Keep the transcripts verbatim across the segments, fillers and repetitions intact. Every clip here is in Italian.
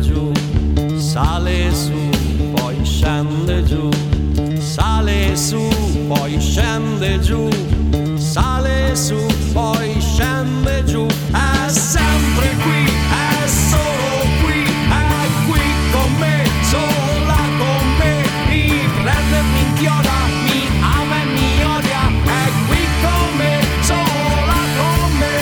giù, sale su, poi scende giù, sale su, poi scende giù, sale su, poi scende giù, è sempre qui, è solo qui, è qui con me, sola con me, mi prende, mi inchioda, mi ama e mi odia, è qui con me, sola con me.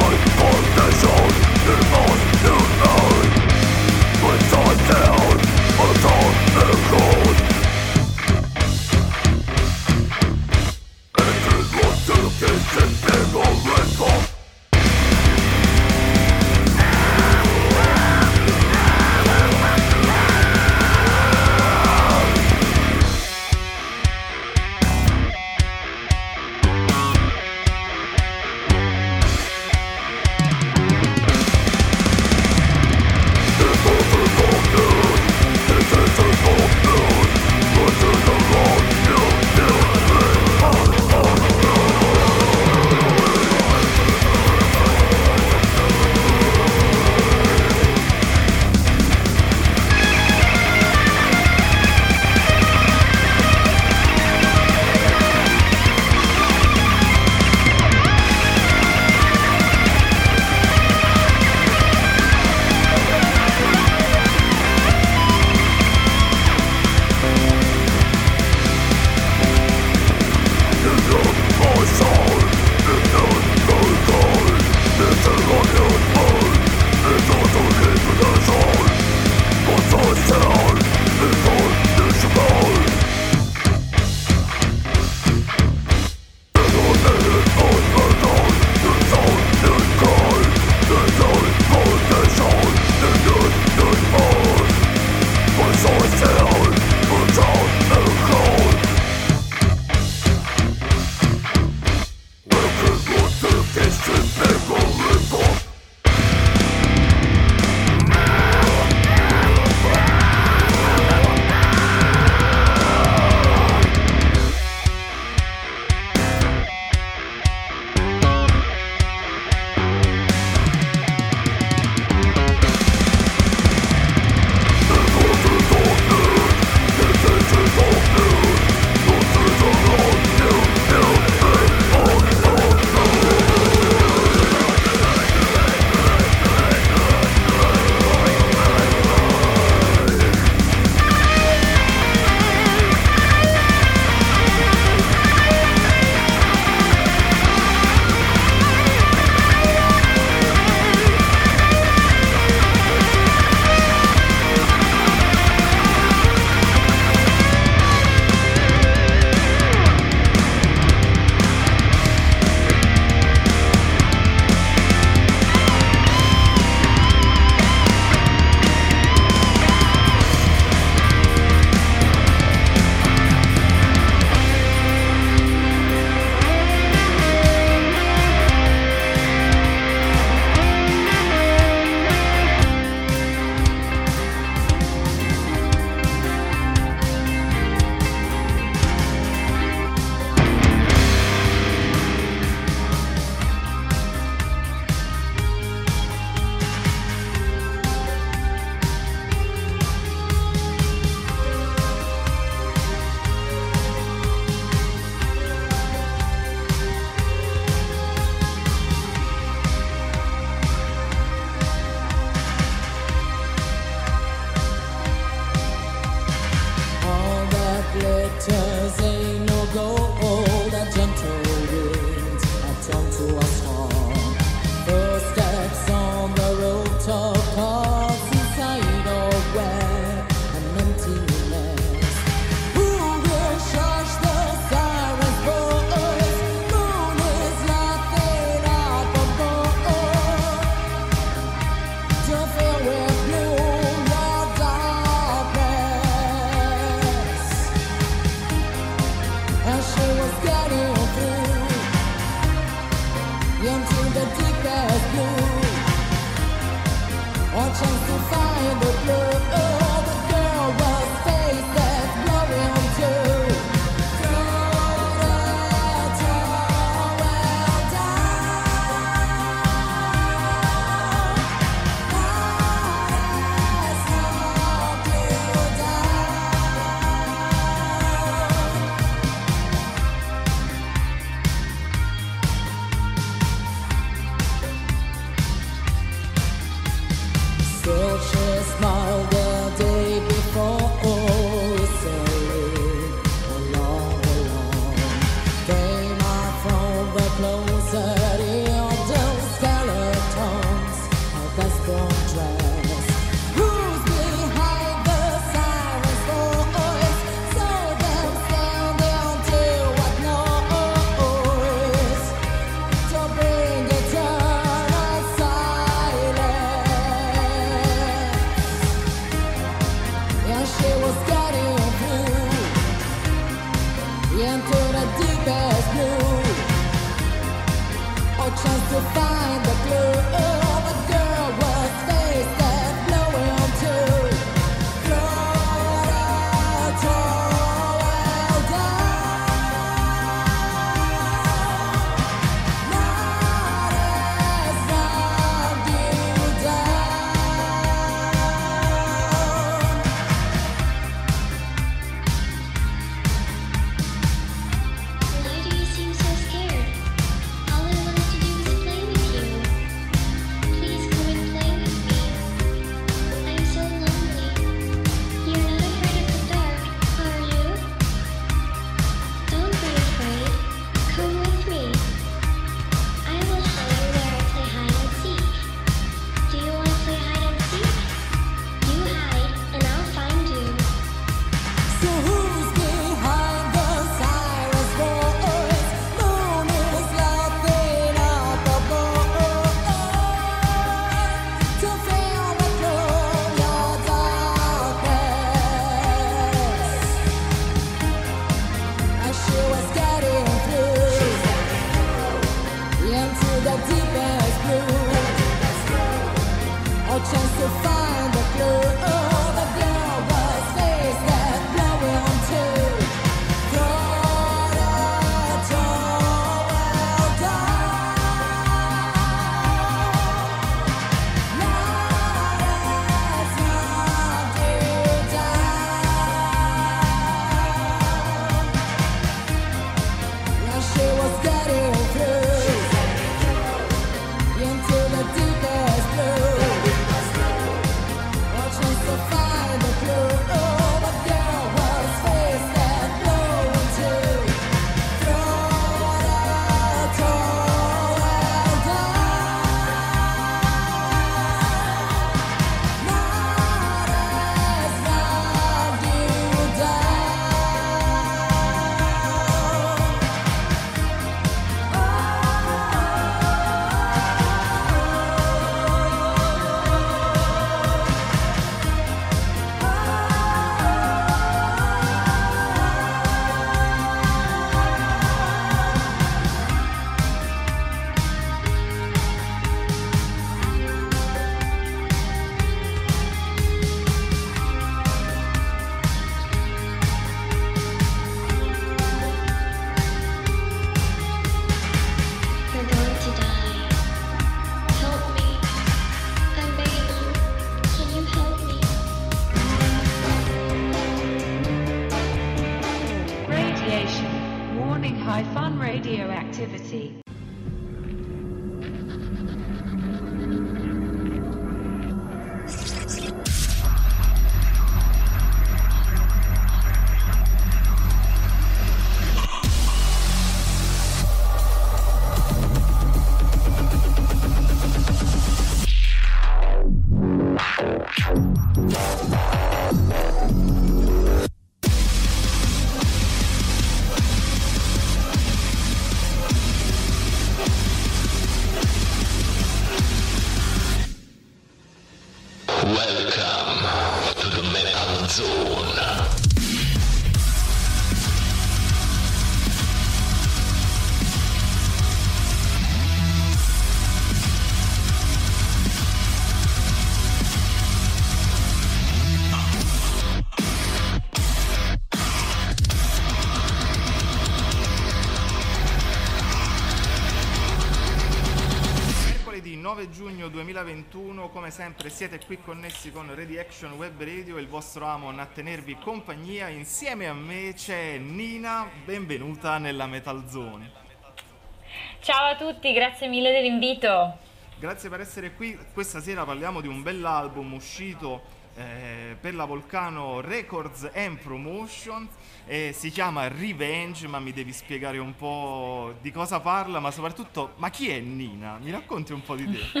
giugno duemilaventuno, come sempre siete qui connessi con Ready Action Web Radio, il vostro Amon a tenervi compagnia. Insieme a me c'è Nina, benvenuta nella Metal Zone. Ciao a tutti, grazie mille dell'invito. Grazie per essere qui. Questa sera parliamo di un bell'album uscito eh, per la Volcano Records and Promotions, e si chiama Revenge, ma mi devi spiegare un po' di cosa parla, ma soprattutto, ma chi è Nina? Mi racconti un po' di te?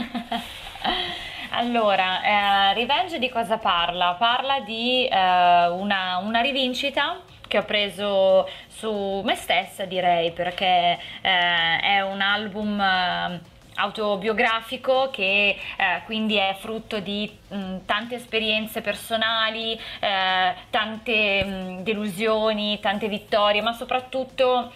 Allora, eh, Revenge di cosa parla? Parla di eh, una, una rivincita che ho preso su me stessa, direi, perché eh, è un album eh, autobiografico che eh, quindi è frutto di mh, tante esperienze personali, eh, tante mh, delusioni, tante vittorie, ma soprattutto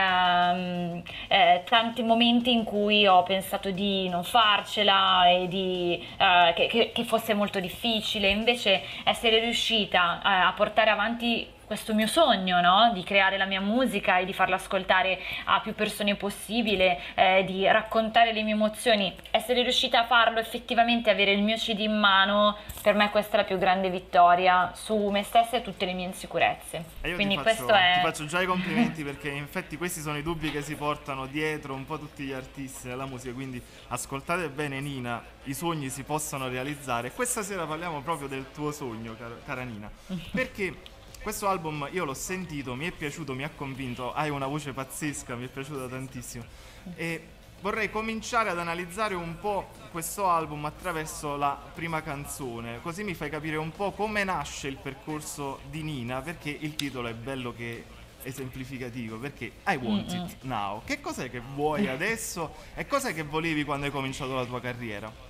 ehm, eh, tanti momenti in cui ho pensato di non farcela e di, eh, che, che, che fosse molto difficile. Invece essere riuscita a, a portare avanti questo mio sogno, no? Di creare la mia musica e di farla ascoltare a più persone possibile, eh, di raccontare le mie emozioni, essere riuscita a farlo effettivamente, avere il mio C D in mano, per me questa è la più grande vittoria su me stessa e tutte le mie insicurezze. E io Quindi ti faccio, questo è... ti faccio già i complimenti, perché infatti questi sono i dubbi che si portano dietro un po' tutti gli artisti della musica, quindi ascoltate bene Nina, i sogni si possono realizzare. Questa sera parliamo proprio del tuo sogno, cara, cara Nina, perché questo album io l'ho sentito, mi è piaciuto, mi ha convinto, hai una voce pazzesca, mi è piaciuta tantissimo, e vorrei cominciare ad analizzare un po' questo album attraverso la prima canzone, così mi fai capire un po' come nasce il percorso di Nina, perché il titolo è bello che è esemplificativo, perché I Want Mm-mm. It Now. Che cos'è che vuoi adesso e cos'è che volevi quando hai cominciato la tua carriera?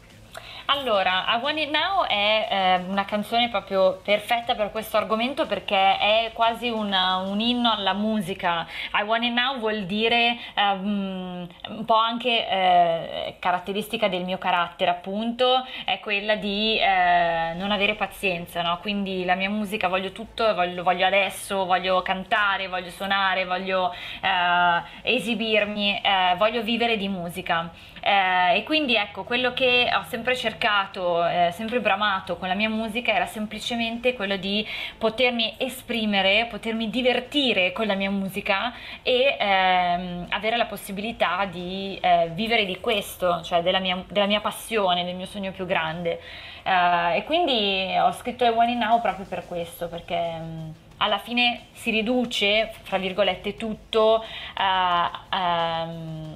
Allora, I Want It Now è eh, una canzone proprio perfetta per questo argomento, perché è quasi una- un inno alla musica. I Want It Now vuol dire ehm, un po' anche eh, caratteristica del mio carattere, appunto, è quella di eh, non avere pazienza, no? Quindi la mia musica voglio tutto, voglio, voglio adesso, voglio cantare, voglio suonare, voglio eh, esibirmi, eh, voglio vivere di musica. Eh, e quindi ecco, quello che ho sempre cercato, eh, sempre bramato con la mia musica era semplicemente quello di potermi esprimere, potermi divertire con la mia musica e ehm, avere la possibilità di eh, vivere di questo, cioè della mia, della mia passione, del mio sogno più grande. Eh, e quindi ho scritto I Want It Now proprio per questo, perché mh, alla fine si riduce, fra virgolette, tutto a, a,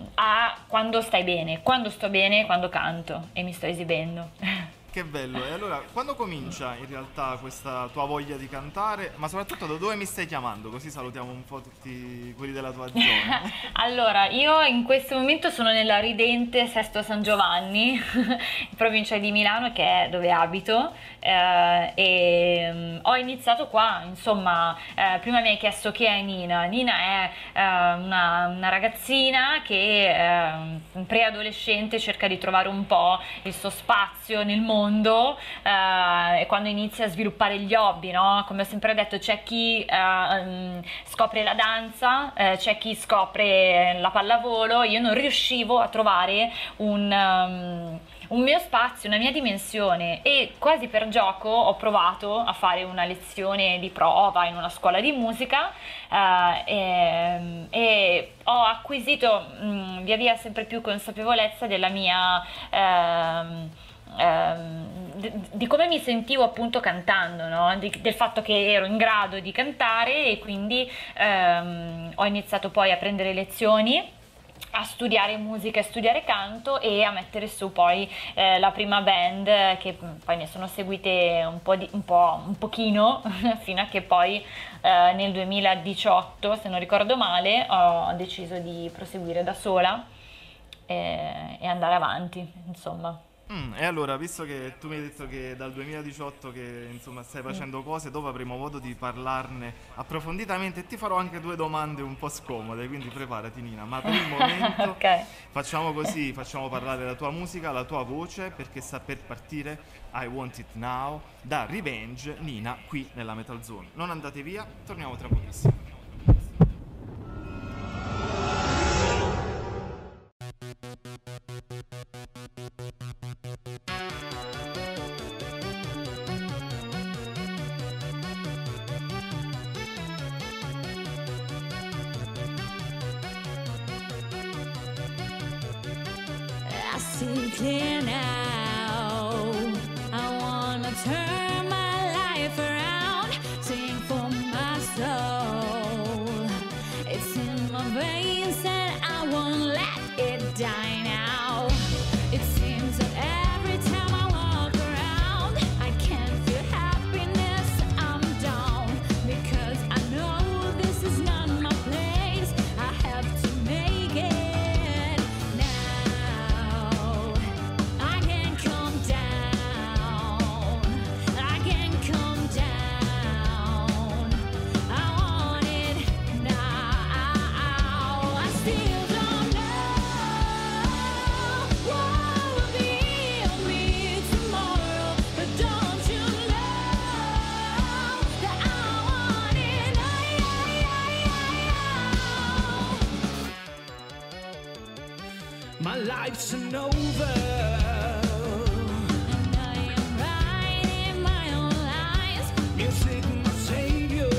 a quando stai bene, quando sto bene, quando canto e mi sto esibendo. Che bello, e allora quando comincia in realtà questa tua voglia di cantare, ma soprattutto da dove mi stai chiamando? Così salutiamo un po' tutti quelli della tua zona. Allora, io in questo momento sono nella ridente Sesto San Giovanni, in provincia di Milano, che è dove abito, eh, e mm, ho iniziato qua, insomma, eh, prima mi hai chiesto chi è Nina. Nina è eh, una, una ragazzina che eh, preadolescente cerca di trovare un po' il suo spazio nel mondo, eh, e quando inizia a sviluppare gli hobby, no? Come ho sempre detto, c'è chi eh, mm, scopre la danza, eh, c'è chi scopre la pallavolo. Io non riuscivo a trovare un, um, un mio spazio, una mia dimensione, e quasi per gioco ho provato a fare una lezione di prova in una scuola di musica, eh, e, e ho acquisito mh, via via sempre più consapevolezza della mia ehm, ehm, di, di come mi sentivo appunto cantando, no? Di- del fatto che ero in grado di cantare, e quindi ehm, ho iniziato poi a prendere lezioni, a studiare musica e studiare canto, e a mettere su poi eh, la prima band, eh, che poi ne sono seguite un po', di, un po', un pochino fino a che poi eh, nel duemiladiciotto, se non ricordo male, ho deciso di proseguire da sola e, e andare avanti, insomma. Mm, e allora, visto che tu mi hai detto che dal duemiladiciotto che insomma stai facendo cose, dopo avremo modo di parlarne approfonditamente, e ti farò anche due domande un po' scomode, quindi preparati Nina, ma per il momento Ok. facciamo così, facciamo parlare la tua musica, la tua voce, perché sta per partire I Want It Now da Revenge, Nina, qui nella Metal Zone. Non andate via, torniamo tra pochissimo. clear now. I wanna turn my life around, sing for my soul. It's in my veins and I won't let it die now. It seems that every time I walk around, I can't feel happiness, I'm down. Because I know this is not my place, I have to make it now. I can't come down, I can't come down. I want it now. I still don't know what will be of me tomorrow, but don't you know that I want it now. My life's an over. And I am writing my own lies, Music, my savior.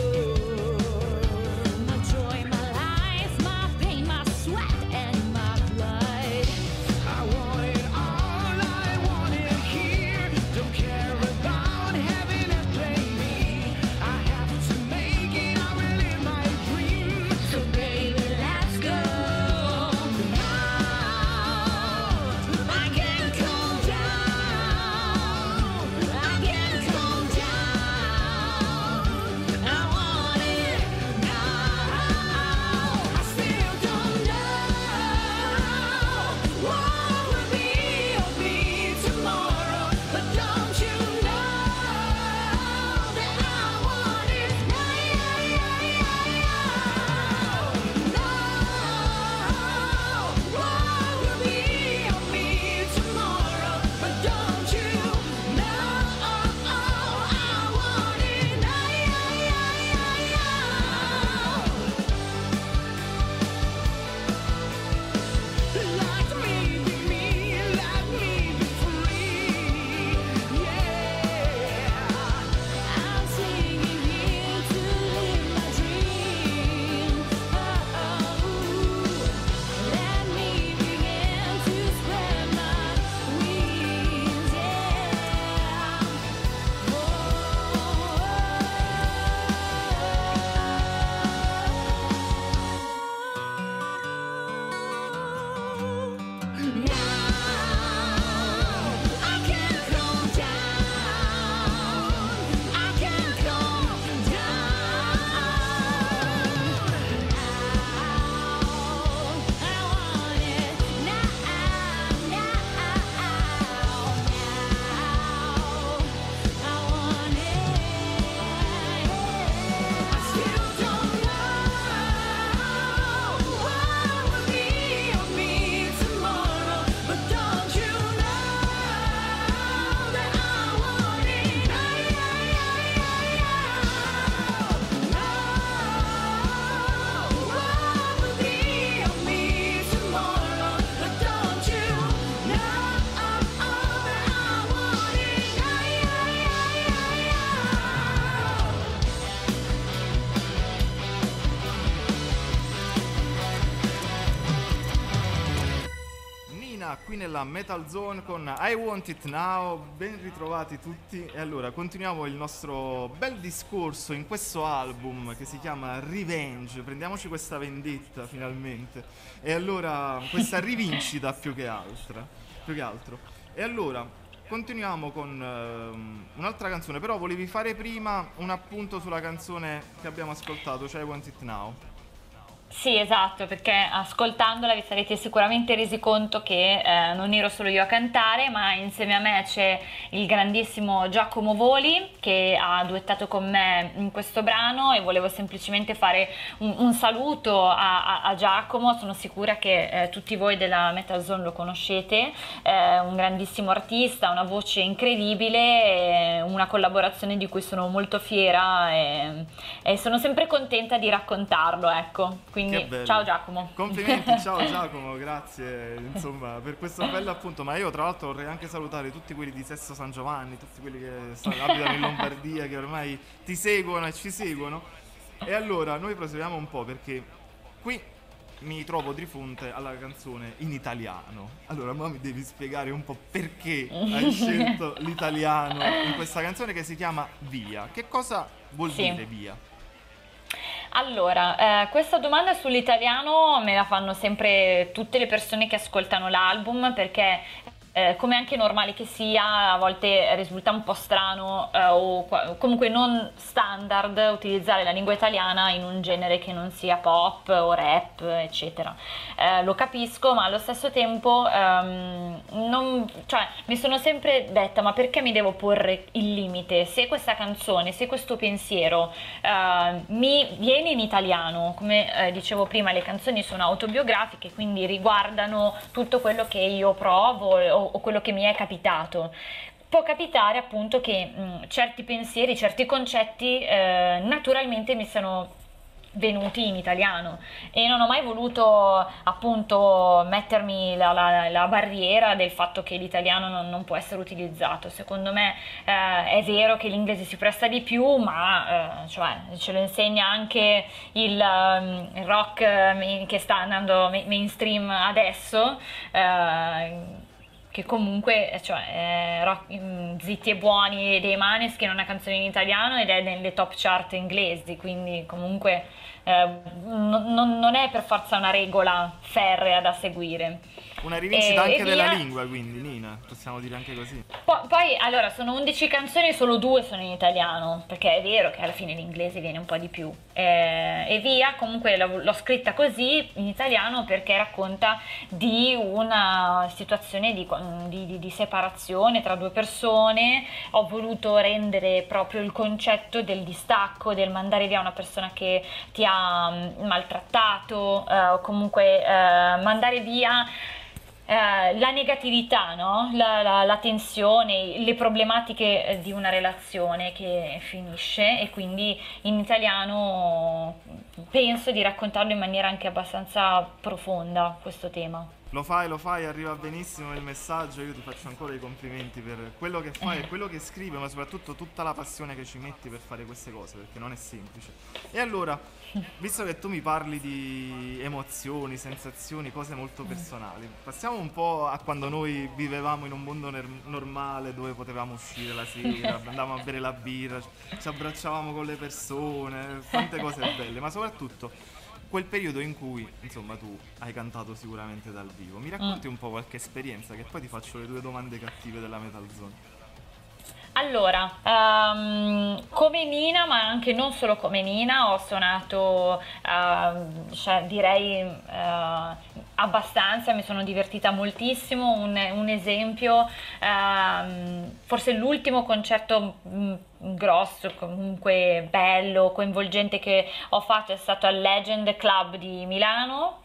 my joy, my life, my pain, my sweat, and my blood. I want it all, I want it here. Don't care about having it play me. I have to make it, I will live my dream. So baby, let's go now. I can't come down, I can't come down. I want it now. I still don't know what will be of me tomorrow, but don't you know that I want it now. What will be of me tomorrow, but don't you know I want it now. Let me be me, let me be free. Yeah, I'm singing here to live my dream. Oh, let me begin to spread my wings. Now I can't come down, I can't come down. I want it now, now, now. I want it. I still don't know what will be of me tomorrow, but don't you know that I want it now? What will be of me tomorrow, but don't you know that I want it Nina qui nella Metal Zone con I Want It Now, ben ritrovati tutti. E allora continuiamo il nostro bel discorso in questo album che si chiama Revenge. Prendiamoci questa vendetta finalmente. E allora questa rivincita più che altra, più che altro. E allora continuiamo con ehm, un'altra canzone, però volevi fare prima un appunto sulla canzone che abbiamo ascoltato, cioè I Want It Now. Sì, esatto, perché ascoltandola vi sarete sicuramente resi conto che eh, non ero solo io a cantare, ma insieme a me c'è il grandissimo Giacomo Voli che ha duettato con me in questo brano, e volevo semplicemente fare un, un saluto a, a, a Giacomo. Sono sicura che eh, tutti voi della Metal Zone lo conoscete, è un grandissimo artista, una voce incredibile, e una collaborazione di cui sono molto fiera e, e sono sempre contenta di raccontarlo, ecco. Quindi ciao Giacomo. Complimenti, ciao Giacomo, grazie insomma per questo bello appunto. Ma io tra l'altro vorrei anche salutare tutti quelli di Sesto San Giovanni, tutti quelli che stanno, abitano in Lombardia, che ormai ti seguono e ci seguono. E allora noi proseguiamo un po', perché qui mi trovo di fronte alla canzone in italiano. Allora, ma mi devi spiegare un po' perché hai scelto l'italiano in questa canzone che si chiama Via. Che cosa vuol Sì. dire Via? Allora, eh, questa domanda sull'italiano me la fanno sempre tutte le persone che ascoltano l'album, perché eh, come anche normale che sia, a volte risulta un po' strano eh, o qua- comunque non standard utilizzare la lingua italiana in un genere che non sia pop o rap, eccetera. Eh, lo capisco, ma allo stesso tempo ehm, non, cioè, mi sono sempre detta: ma perché mi devo porre il limite? Se questa canzone, se questo pensiero eh, mi viene in italiano, come eh, dicevo prima, le canzoni sono autobiografiche, quindi riguardano tutto quello che io provo o, o quello che mi è capitato. Può capitare appunto che mh, certi pensieri, certi concetti eh, naturalmente mi siano venuti in italiano, e non ho mai voluto appunto mettermi la, la- la barriera del fatto che l'italiano non, non può essere utilizzato. Secondo me eh, è vero che l'inglese si presta di più, ma eh, cioè, ce lo insegna anche il, ehm, il rock eh, che sta andando ma- mainstream adesso, eh, che comunque, cioè, è rock- mm, Zitti e Buoni dei Maneskin è una canzone in italiano ed è nelle top chart inglesi, quindi comunque eh, non, non- non è per forza una regola ferrea da seguire. Una rivincita E- anche e della via. lingua, quindi, Nina, possiamo dire anche così. Po- Poi, allora, sono undici canzoni, solo due sono in italiano, perché è vero che alla fine l'inglese viene un po' di più. Eh, e via, comunque l'ho, l'ho scritta così in italiano perché racconta di una situazione di, di- di- di separazione tra due persone. Ho voluto rendere proprio il concetto del distacco, del mandare via una persona che ti ha mm, maltrattato, eh, o comunque eh, mandare via eh, la negatività, no? La, la- la tensione, le problematiche eh, di una relazione che finisce, e quindi in italiano penso di raccontarlo in maniera anche abbastanza profonda questo tema. Lo fai, lo fai, arriva benissimo il messaggio, io ti faccio ancora i complimenti per quello che fai e quello che scrivi, ma soprattutto tutta la passione che ci metti per fare queste cose, perché non è semplice. E allora, visto che tu mi parli di emozioni, sensazioni, cose molto personali, passiamo un po' a quando noi vivevamo in un mondo ner- normale, dove potevamo uscire la sera, andavamo a bere la birra, ci abbracciavamo con le persone, tante cose belle, ma soprattutto quel periodo in cui, insomma, tu hai cantato sicuramente dal vivo. Mi racconti un po' qualche esperienza, che poi ti faccio le due domande cattive della Metal Zone. Allora, ehm, come Nina, ma anche non solo come Nina, ho suonato, ehm, cioè, direi eh, abbastanza, mi sono divertita moltissimo. Un, un esempio, ehm, forse l'ultimo concerto mh, grosso, comunque bello, coinvolgente che ho fatto è stato al Legend Club di Milano.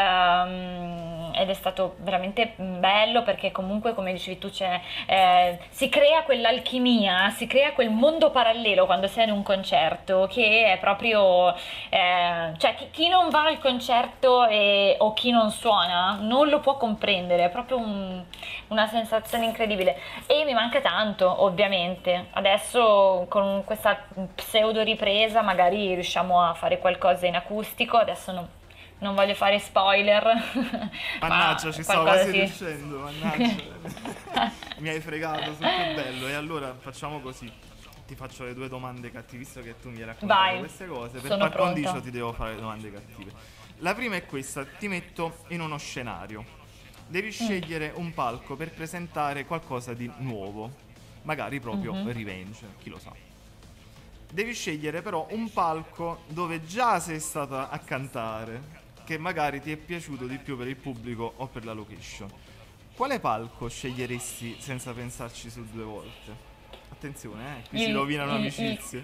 Ehm, ed è stato veramente bello, perché comunque, come dicevi tu, c'è, eh, si crea quell'alchimia, si crea quel mondo parallelo quando sei in un concerto, che è proprio eh, cioè chi, chi non va al concerto e- o chi non suona non lo può comprendere, è proprio un- una sensazione incredibile, e mi manca tanto. Ovviamente adesso con questa pseudo ripresa magari riusciamo a fare qualcosa in acustico. Adesso non non voglio fare spoiler. Mannaggia, ma ci stavo qualcosa quasi sì. riuscendo, mannaggia. Mi hai fregato, sul più bello. E allora facciamo così. Ti faccio le due domande cattive, visto che tu mi hai raccontato Vai, queste cose. Per sono par pronta. condicio ti devo fare le domande cattive. La prima è questa, ti metto in uno scenario. Devi scegliere un palco per presentare qualcosa di nuovo, magari proprio Revenge, chi lo sa. Devi scegliere però un palco dove già sei stata a cantare, che magari ti è piaciuto di più per il pubblico o per la location. Quale palco sceglieresti senza pensarci su due volte? Attenzione, eh, qui si Il- rovinano il- amicizie.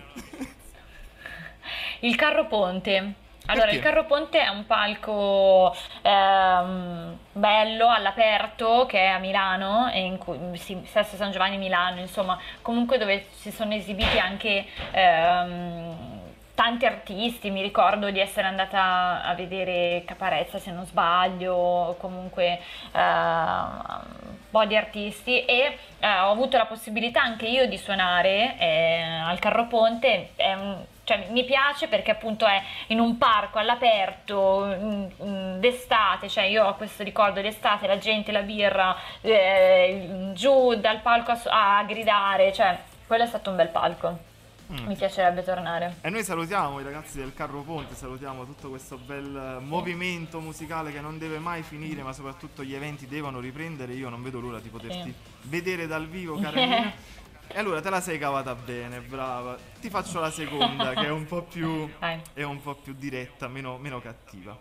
Il Carro Ponte. Allora, Perché? il Carro Ponte è un palco ehm, bello, all'aperto, che è a Milano, e in cui, sì, Sesto San Giovanni Milano, insomma, comunque dove si sono esibiti anche ehm, tanti artisti. Mi ricordo di essere andata a vedere Caparezza, se non sbaglio, o comunque eh, un po' di artisti, e eh, ho avuto la possibilità anche io di suonare eh, al Carro Ponte. È un- cioè mi piace perché appunto è in un parco all'aperto, mm, mm, d'estate, cioè io ho questo ricordo d'estate, la gente, la birra, eh, giù dal palco a, a gridare, cioè quello è stato un bel palco. Mm. Mi piacerebbe tornare. E noi salutiamo i ragazzi del Carro Ponte, salutiamo tutto questo bel movimento musicale che non deve mai finire, ma soprattutto gli eventi devono riprendere. Io non vedo l'ora di poterti Sì. vedere dal vivo, cara Nina. E allora te la sei cavata bene, brava. Ti faccio la seconda, che è un po' più, Vai. è un po' più diretta, meno, meno cattiva.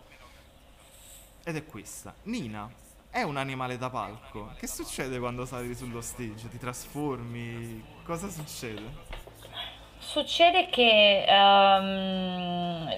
Ed è questa. Nina è un animale da palco. Che succede quando sali sullo stage? Ti trasformi? Cosa succede? Succede che ehm,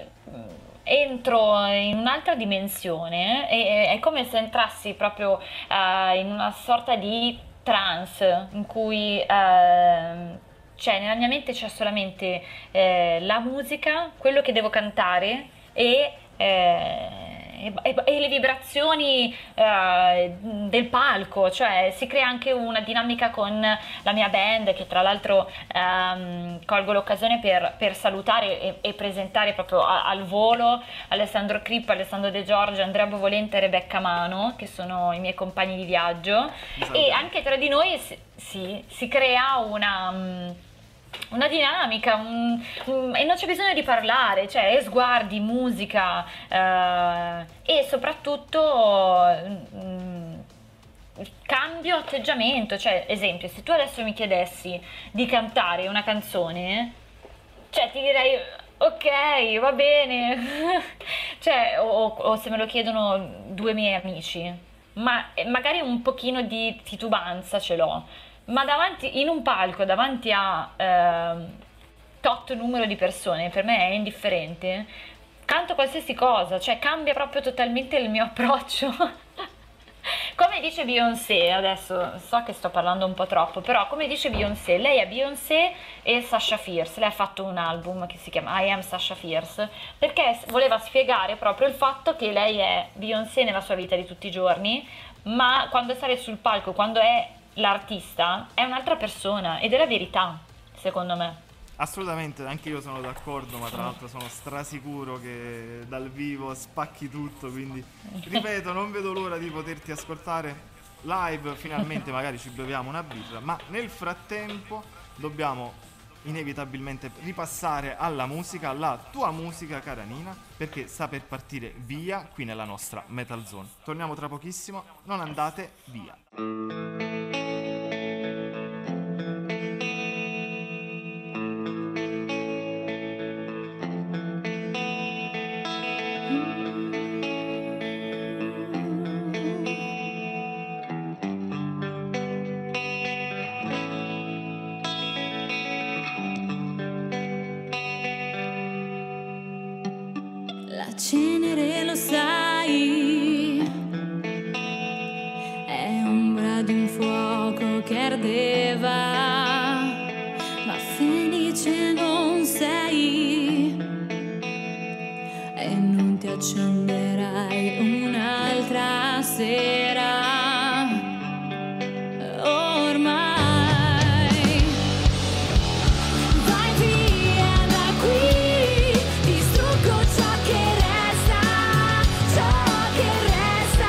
entro in un'altra dimensione e è come se entrassi proprio eh, in una sorta di trance in cui ehm, cioè nella mia mente c'è solamente eh, la musica, quello che devo cantare e eh, e, e- e le vibrazioni eh, del palco, cioè si crea anche una dinamica con la mia band, che tra l'altro ehm, colgo l'occasione per, per salutare e, e presentare proprio a- al volo Alessandro Crippa, Alessandro De Giorgio, Andrea Bovolente e Rebecca Mano, che sono i miei compagni di viaggio, e anche tra di noi si, si- si crea una... mm, una dinamica un- un- e non c'è bisogno di parlare, cioè sguardi, musica eh, e soprattutto mm, cambio atteggiamento, cioè esempio, se tu adesso mi chiedessi di cantare una canzone, cioè ti direi ok, va bene, cioè o, o se me lo chiedono due miei amici, ma eh, magari un pochino di titubanza ce l'ho, ma davanti, in un palco, davanti a ehm, tot numero di persone, per me è indifferente, canto qualsiasi cosa, cioè cambia proprio totalmente il mio approccio. Come dice Beyoncé, adesso so che sto parlando un po' troppo, però come dice Beyoncé, lei è Beyoncé e Sasha Fierce, lei ha fatto un album che si chiama I Am Sasha Fierce, perché s- voleva spiegare proprio il fatto che lei è Beyoncé nella sua vita di tutti i giorni, ma quando sale sul palco, quando è l'artista, è un'altra persona ed è la verità, secondo me. Assolutamente, anche io sono d'accordo, ma tra l'altro sono strasicuro che dal vivo spacchi tutto, quindi ripeto, non vedo l'ora di poterti ascoltare live, finalmente magari ci beviamo una birra, ma nel frattempo dobbiamo inevitabilmente ripassare alla musica, alla tua musica, cara Nina, perché sta per partire via qui nella nostra Metal Zone. Torniamo tra pochissimo, non andate via. La cenere, lo sai, è ombra di un fuoco che ardeva, ma felice non sei e non ti accenderai un'altra sera. Ormai vai via da qui, distruggo ciò che resta, ciò che resta.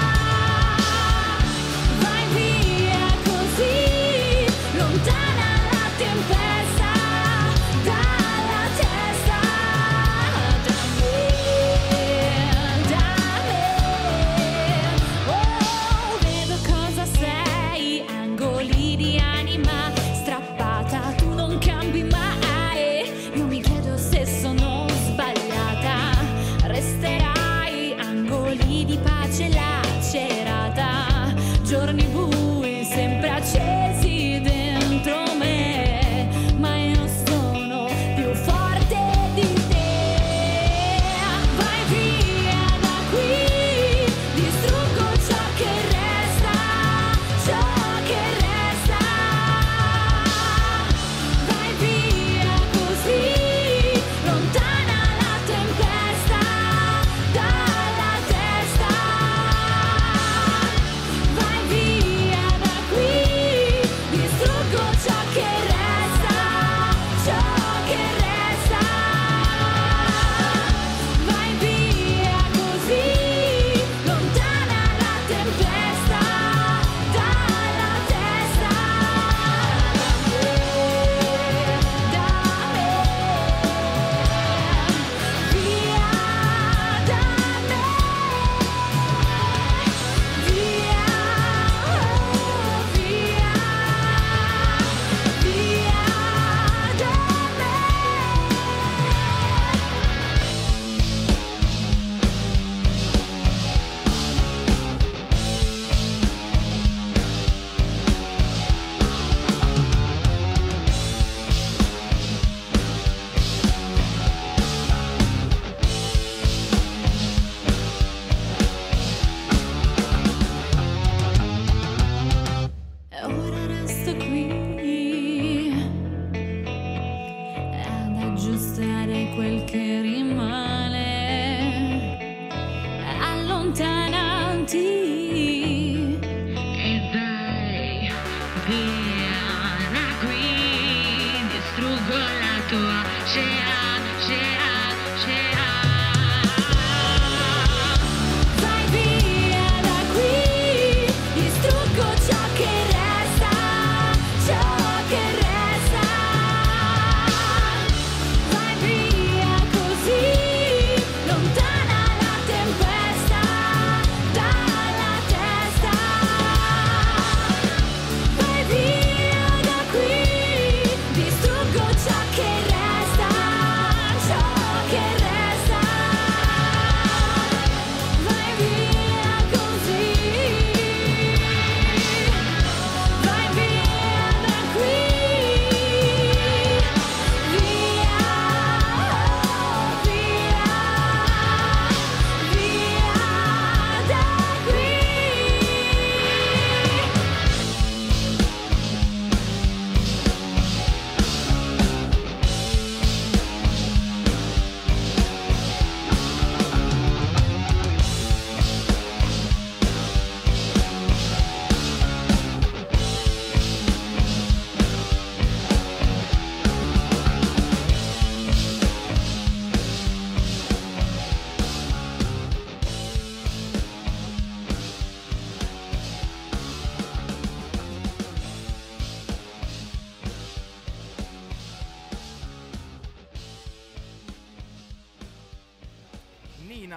Vai via così, lontana la tempesta, dalla testa, da me, da me. Oh.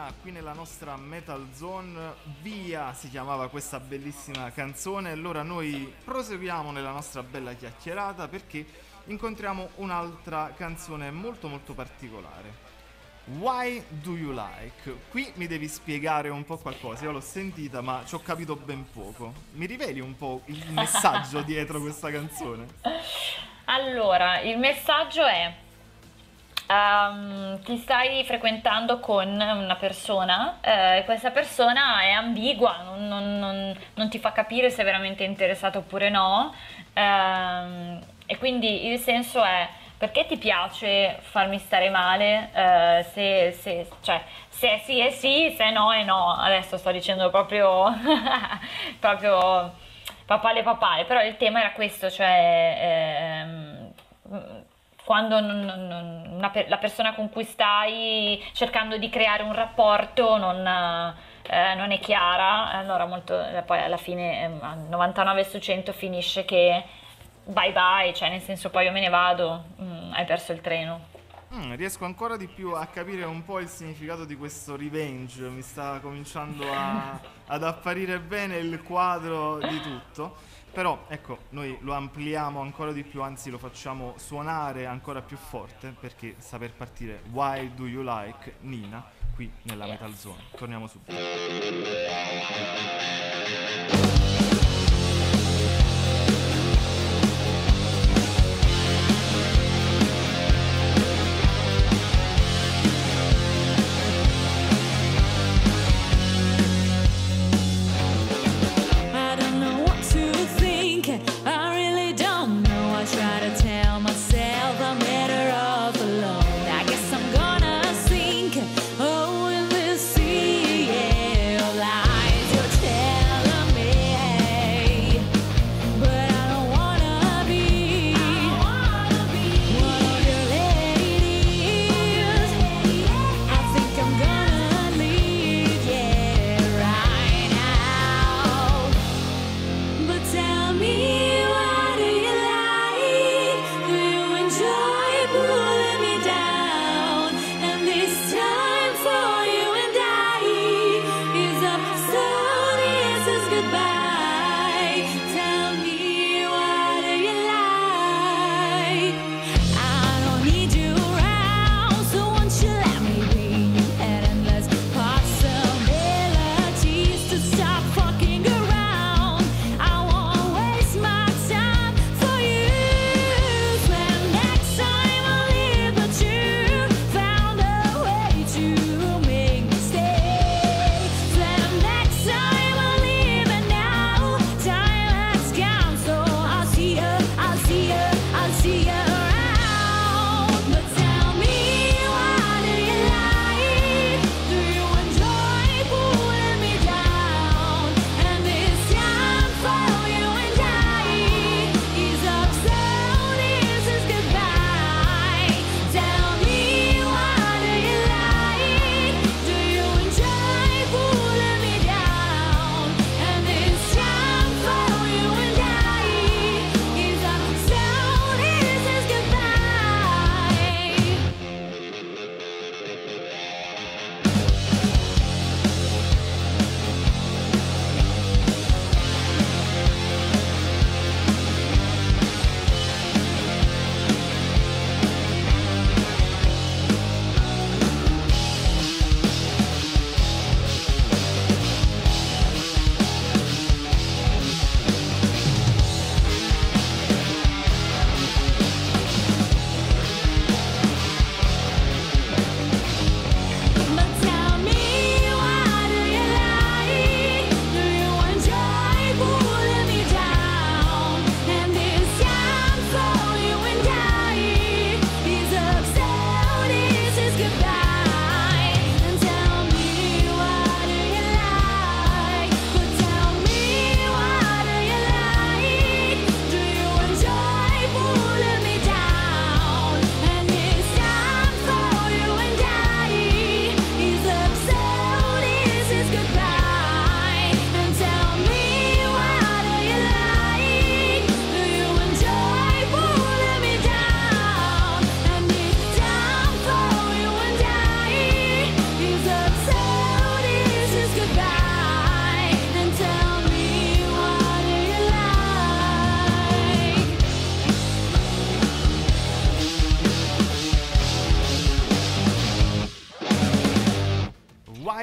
Nina qui nella nostra Metal Zone. Via si chiamava questa bellissima canzone. Allora noi proseguiamo nella nostra bella chiacchierata perché incontriamo un'altra canzone molto molto particolare. Why Do You Like? Qui mi devi spiegare un po' qualcosa. Io l'ho sentita ma ci ho capito ben poco. Mi riveli un po' il messaggio dietro questa canzone? Allora, il messaggio è um, ti stai frequentando con una persona eh, e questa persona è ambigua, non, non, non, non ti fa capire se è veramente interessato oppure no, ehm, e quindi il senso è: perché ti piace farmi stare male? Eh, se, se, cioè, se è sì è sì, se no è no. Adesso sto dicendo proprio proprio papale papale, però il tema era questo, cioè ehm, quando non, non, una per, la persona con cui stai cercando di creare un rapporto non, eh, non è chiara, allora molto, poi alla fine eh, novantanove su cento finisce che bye bye, cioè nel senso poi io me ne vado, mm, hai perso il treno. Mm, riesco ancora di più a capire un po' il significato di questo revenge, mi sta cominciando a, ad apparire bene il quadro di tutto, però ecco, noi lo ampliamo ancora di più, anzi lo facciamo suonare ancora più forte perché sta per partire Why Do You Like Nina qui nella Yes. Metal Zone. Torniamo subito. I don't know what to think. I really don't know. I try to tell myself I'm better off alone. I guess I'm gonna sink. Oh, in this sea of lies. You're telling me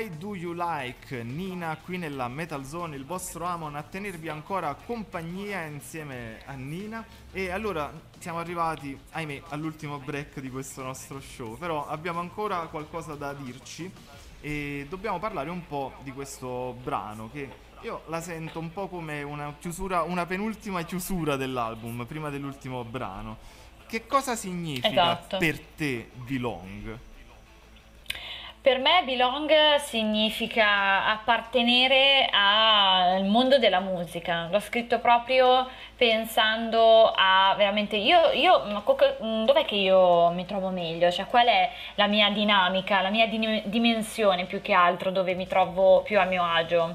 Why Do You Like, Nina qui nella Metal Zone, il vostro Amon a tenervi ancora compagnia insieme a Nina. E allora siamo arrivati, ahimè, all'ultimo break di questo nostro show, però abbiamo ancora qualcosa da dirci e dobbiamo parlare un po' di questo brano che io la sento un po' come una chiusura, una penultima chiusura dell'album prima dell'ultimo brano. Che cosa significa Esatto. per te Belong? Per me Belong significa appartenere al mondo della musica. L'ho scritto proprio pensando a veramente io, io ma co- dov'è che io mi trovo meglio? Cioè qual è la mia dinamica, la mia di- dimensione più che altro dove mi trovo più a mio agio?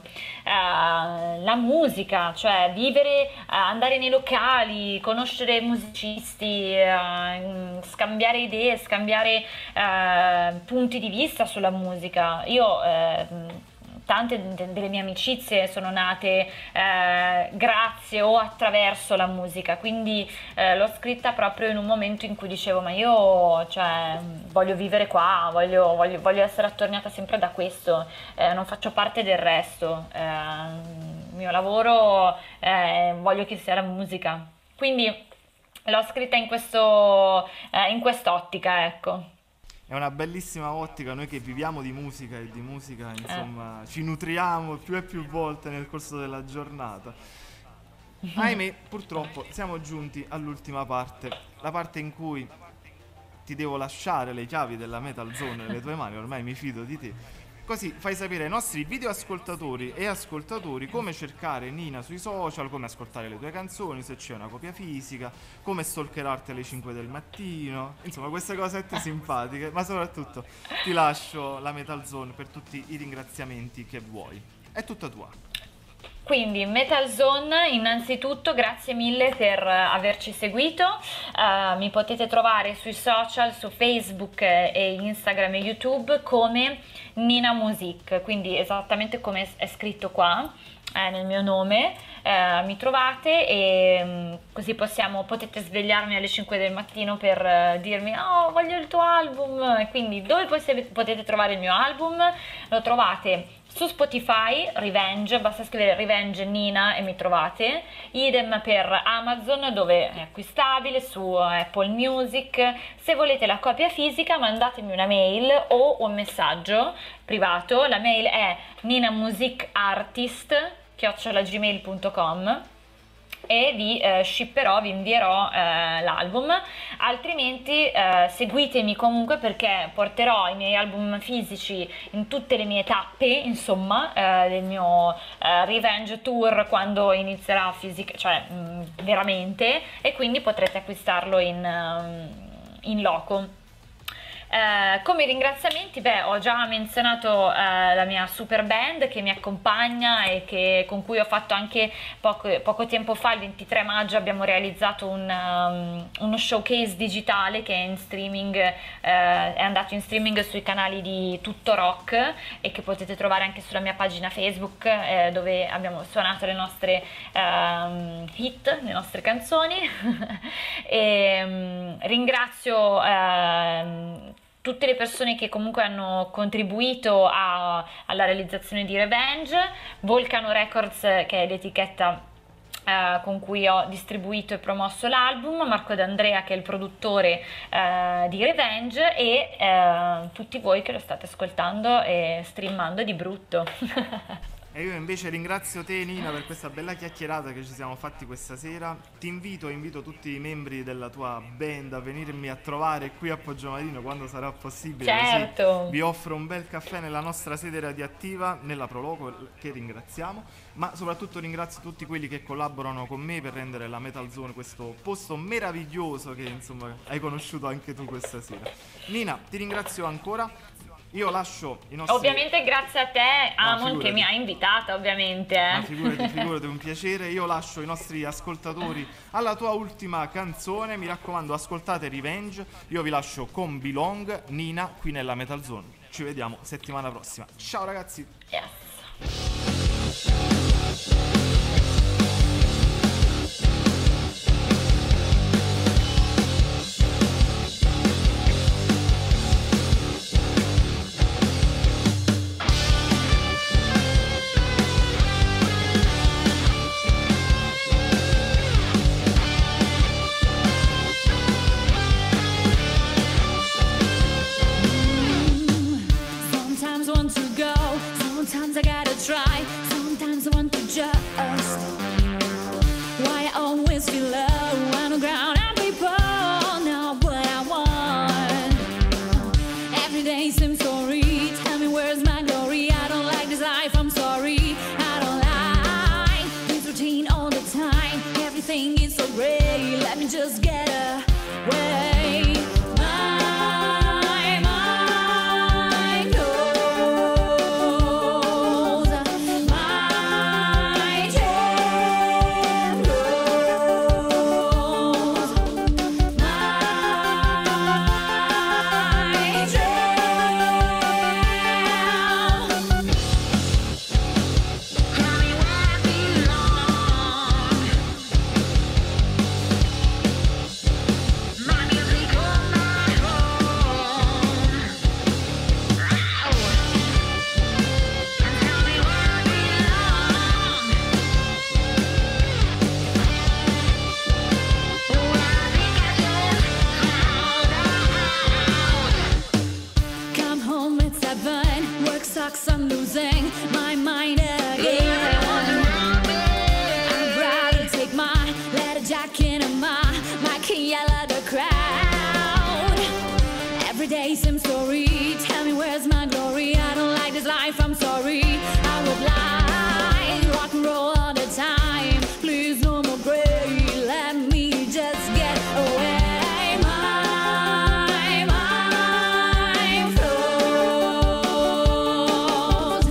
Eh, la musica, cioè vivere, eh, andare nei locali, conoscere musicisti, eh, scambiare idee, scambiare eh, punti di vista sulla musica. Io eh, tante de- delle mie amicizie sono nate eh, grazie o attraverso la musica, quindi eh, l'ho scritta proprio in un momento in cui dicevo ma io cioè, voglio vivere qua, voglio, voglio, voglio essere attorniata sempre da questo, eh, non faccio parte del resto, eh, il mio lavoro eh, voglio che sia la musica, quindi l'ho scritta in questo, eh, in quest'ottica, ecco. È una bellissima ottica, noi che viviamo di musica e di musica, insomma, ci nutriamo più e più volte nel corso della giornata. Ahimè, purtroppo siamo giunti all'ultima parte, la parte in cui ti devo lasciare le chiavi della Metal Zone nelle tue mani, ormai mi fido di te. Così fai sapere ai nostri videoascoltatori e ascoltatori come cercare Nina sui social, come ascoltare le tue canzoni, se c'è una copia fisica, come stalkerarti alle cinque del mattino, insomma queste cosette simpatiche, ma soprattutto ti lascio la Metal Zone per tutti i ringraziamenti che vuoi. È tutta tua. Quindi Metal Zone, innanzitutto grazie mille per averci seguito, uh, mi potete trovare sui social, su Facebook e Instagram e YouTube come Nina Music, quindi esattamente come è scritto qua eh, nel mio nome, eh, mi trovate e um, così possiamo, potete svegliarmi alle cinque del mattino per uh, dirmi oh voglio il tuo album, e quindi dove poi potete trovare il mio album? Lo trovate su Spotify, Revenge, basta scrivere Revenge Nina e mi trovate, idem per Amazon dove è acquistabile, su Apple Music. Se volete la copia fisica mandatemi una mail o un messaggio privato, la mail è ninamusicartist chiocciola gmail punto com e vi eh, shipperò, vi invierò eh, l'album, altrimenti eh, seguitemi comunque perché porterò i miei album fisici in tutte le mie tappe, insomma, eh, del mio eh, Revenge Tour quando inizierà fisica, cioè mh, veramente, e quindi potrete acquistarlo in, um, in loco. Eh, come ringraziamenti, beh, ho già menzionato eh, la mia super band che mi accompagna e che, con cui ho fatto anche poco, poco tempo fa, il ventitré maggio, abbiamo realizzato un, um, uno showcase digitale che è in streaming, eh, è andato in streaming sui canali di Tutto Rock e che potete trovare anche sulla mia pagina Facebook, eh, dove abbiamo suonato le nostre um, hit, le nostre canzoni. e, um, ringrazio um, tutte le persone che comunque hanno contribuito a, alla realizzazione di Revenge, Volcano Records che è l'etichetta eh, con cui ho distribuito e promosso l'album, Marco D'Andrea che è il produttore eh, di Revenge e eh, tutti voi che lo state ascoltando e streamando di brutto. E io invece ringrazio te Nina per questa bella chiacchierata che ci siamo fatti questa sera. Ti invito, invito tutti i membri della tua band a venirmi a trovare qui a Poggiomarino quando sarà possibile. Certo. Così vi offro un bel caffè nella nostra sede radioattiva, nella Proloco, che ringraziamo. Ma soprattutto ringrazio tutti quelli che collaborano con me per rendere la Metal Zone questo posto meraviglioso che insomma hai conosciuto anche tu questa sera. Nina, ti ringrazio ancora. Io lascio i nostri... Ovviamente grazie a te, Amon, figurati. che mi ha invitata, ovviamente. Eh. Ma figurati, figurati, è un piacere. Io lascio i nostri ascoltatori alla tua ultima canzone. Mi raccomando, ascoltate Revenge. Io vi lascio con Belong, Nina, qui nella Metal Zone. Ci vediamo settimana prossima. Ciao ragazzi. Yes. way. My mind knows, my jam knows, my jam. Tell me where I belong. My music on my own. Ow. And tell me where I belong. Well, I think I just found out. Come home at seven, work sucks, I'm losing my mind again. I'd rather take my leather jacket and my, my key out of the crowd. Every day same story, tell me where's my glory. I don't like this life, I'm sorry. I would lie, rock and roll all the time. Please no more gray, let me just get away. My mind flows,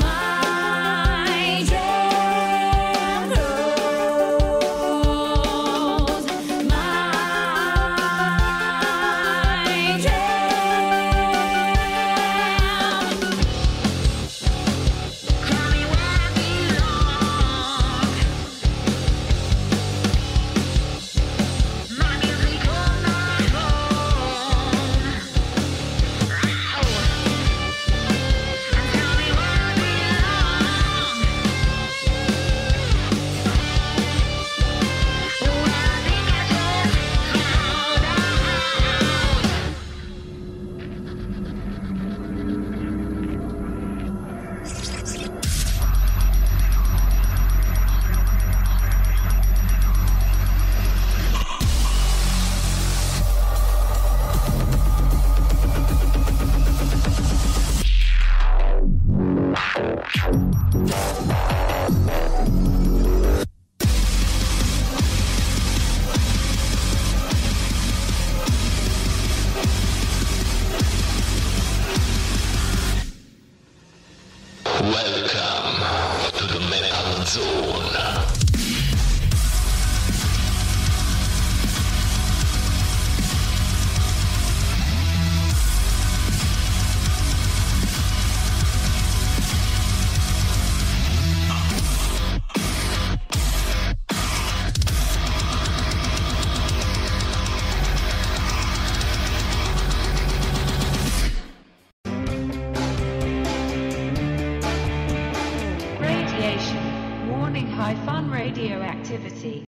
my jam grows, my jam. Tell me where I belong. My music on my own. Ow. And tell me where I belong. Well, I think I just found Welcome to the Metal Zone. Radiation. Warning, high fun radioactivity.